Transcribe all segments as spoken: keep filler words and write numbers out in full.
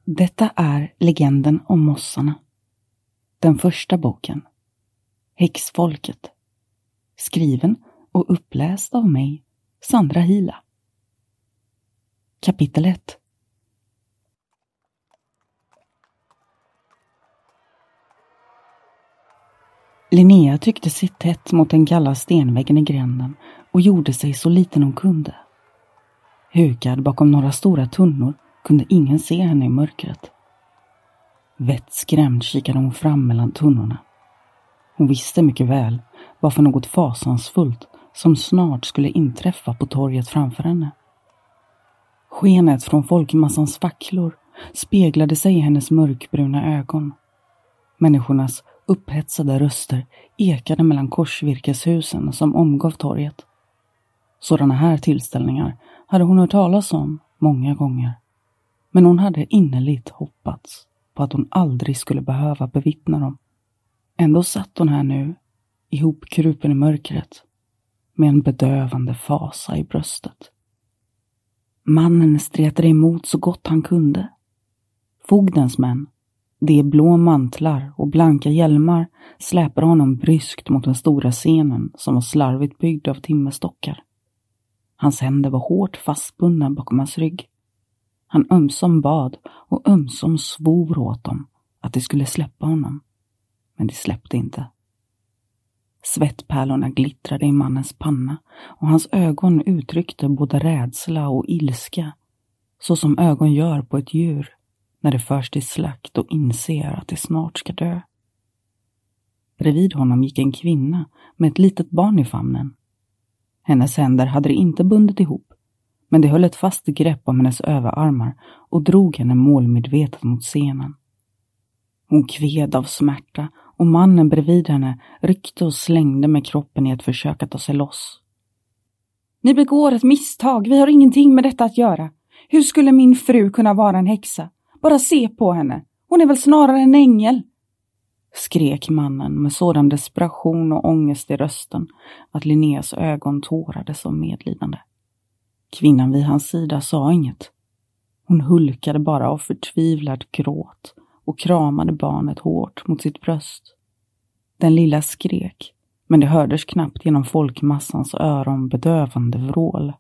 Detta är Legenden om mossarna. Den första boken. Häxfolket. Skriven och uppläst av mig, Sandra Hila. Kapitel ett. Linnea tryckte sig tätt mot den kalla stenväggen i gränden och gjorde sig så liten hon kunde. Hukad bakom några stora tunnor kunde ingen se henne i mörkret. Vettskrämd kikade hon fram mellan tunnorna. Hon visste mycket väl vad för något fasansfullt som snart skulle inträffa på torget framför henne. Skenet från folkmassans facklor speglade sig i hennes mörkbruna ögon. Människornas upphetsade röster ekade mellan korsvirkeshusen som omgav torget. Sådana här tillställningar hade hon hört talas om många gånger. Men hon hade innerligt hoppats på att hon aldrig skulle behöva bevittna dem. Ändå satt hon här nu, ihopkrupen i mörkret, med en bedövande fasa i bröstet. Mannen stretade emot så gott han kunde. Fogdens män, de blå mantlar och blanka hjälmar, släpade honom bryskt mot den stora scenen som var slarvigt byggd av timmerstockar. Hans händer var hårt fastbundna bakom hans rygg. Han ömsom bad och ömsom svor åt dem att de skulle släppa honom. Men de släppte inte. Svettpärlorna glittrade i mannens panna och hans ögon uttryckte både rädsla och ilska, så som ögon gör på ett djur när det förs till slakt och inser att det snart ska dö. Bredvid honom gick en kvinna med ett litet barn i famnen. Hennes händer hade det inte bundit ihop, men det höll ett fast grepp om hennes överarmar och drog henne målmedvetet mot scenen. Hon kved av smärta och mannen bredvid henne ryckte och slängde med kroppen i ett försök att ta sig loss. Ni begår ett misstag, vi har ingenting med detta att göra. Hur skulle min fru kunna vara en häxa? Bara se på henne, hon är väl snarare en ängel, skrek mannen med sådan desperation och ångest i rösten att Linneas ögon tårades av medlidande. Kvinnan vid hans sida sa inget. Hon hulkade bara av förtvivlad gråt och kramade barnet hårt mot sitt bröst. Den lilla skrek, men det hördes knappt genom folkmassans öron bedövande vrål.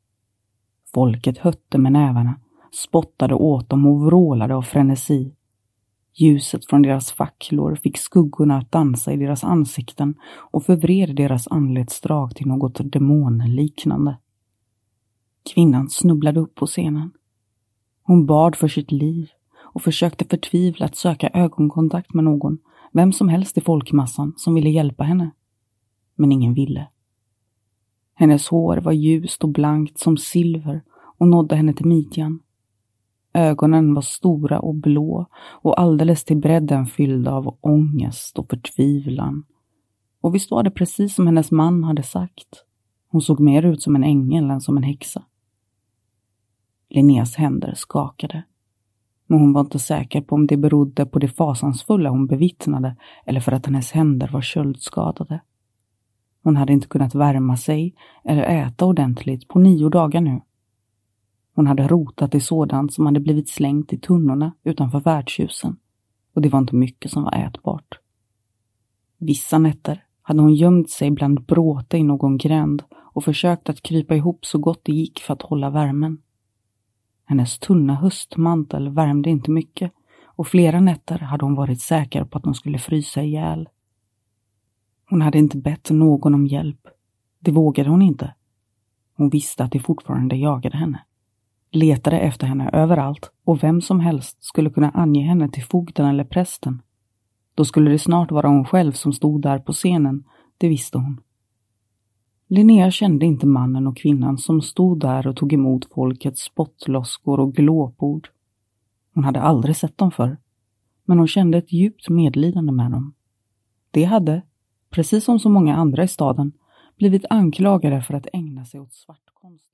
Folket hötte med nävarna, spottade åt dem och vrålade av frenesi. Ljuset från deras facklor fick skuggorna att dansa i deras ansikten och förvred deras anletsdrag till något demonliknande. Kvinnan snubblade upp på scenen. Hon bad för sitt liv och försökte förtvivlat söka ögonkontakt med någon, vem som helst i folkmassan som ville hjälpa henne. Men ingen ville. Hennes hår var ljust och blankt som silver och nådde henne till midjan. Ögonen var stora och blå och alldeles till bredden fyllda av ångest och förtvivlan. Och visst var det precis som hennes man hade sagt. Hon såg mer ut som en ängel än som en häxa. Linneas händer skakade. Men hon var inte säker på om det berodde på det fasansfulla hon bevittnade eller för att hennes händer var köldskadade. Hon hade inte kunnat värma sig eller äta ordentligt på nio dagar nu. Hon hade rotat i sådant som hade blivit slängt i tunnorna utanför värdshusen, och det var inte mycket som var ätbart. Vissa nätter hade hon gömt sig bland bråte i någon gränd och försökt att krypa ihop så gott det gick för att hålla värmen. Hennes tunna höstmantel värmde inte mycket och flera nätter hade hon varit säker på att hon skulle frysa ihjäl. Hon hade inte bett någon om hjälp. Det vågade hon inte. Hon visste att de fortfarande jagade henne. Letade efter henne överallt och vem som helst skulle kunna ange henne till fogden eller prästen. Då skulle det snart vara hon själv som stod där på scenen, det visste hon. Linnea kände inte mannen och kvinnan som stod där och tog emot folkets spottloskor och glåpord. Hon hade aldrig sett dem förr, men hon kände ett djupt medlidande med dem. De hade, precis som så många andra i staden, blivit anklagade för att ägna sig åt svartkonst.